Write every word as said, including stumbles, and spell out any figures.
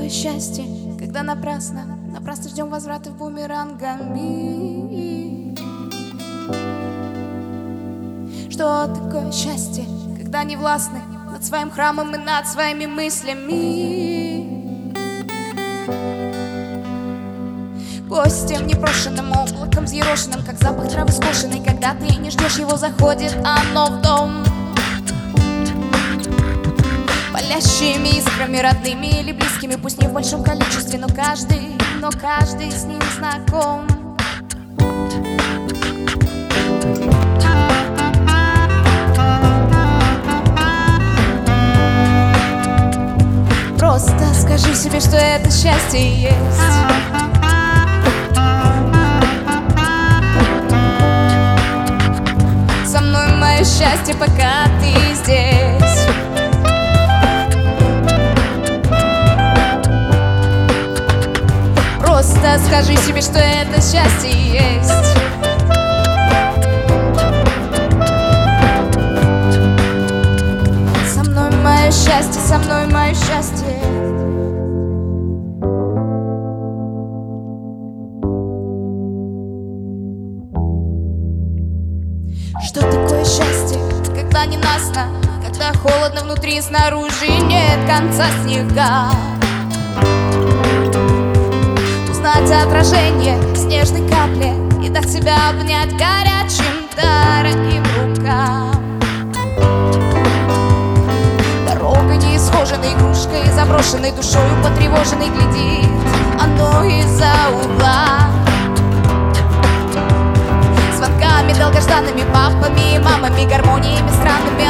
такое счастье, когда напрасно, напрасно ждем возврата в бумерангами? Что такое счастье, когда не властны над своим храмом и над своими мыслями? Гостем непрошенным, облаком взъерошенным, как запах травы скошенной, когда ты не ждешь его, заходит оно в дом. Палящими искрами, родными или близкими, пусть не в большом количестве, но каждый, но каждый с ним знаком. Просто скажи себе, что это счастье есть. Со мной мое счастье, пока ты здесь. Просто скажи себе, что это счастье есть. Со мной мое счастье, со мной мое счастье. Что такое счастье, когда ненастно, когда холодно внутри, снаружи нет конца снега? Узнать отражение снежной капли и дать себя обнять горячим, дорогим рукам. Дорога неисхоженной игрушкой, заброшенной душою, потревоженной глядит оно из-за угла. Звонками долгожданными, папами и мамами, гармониями странными,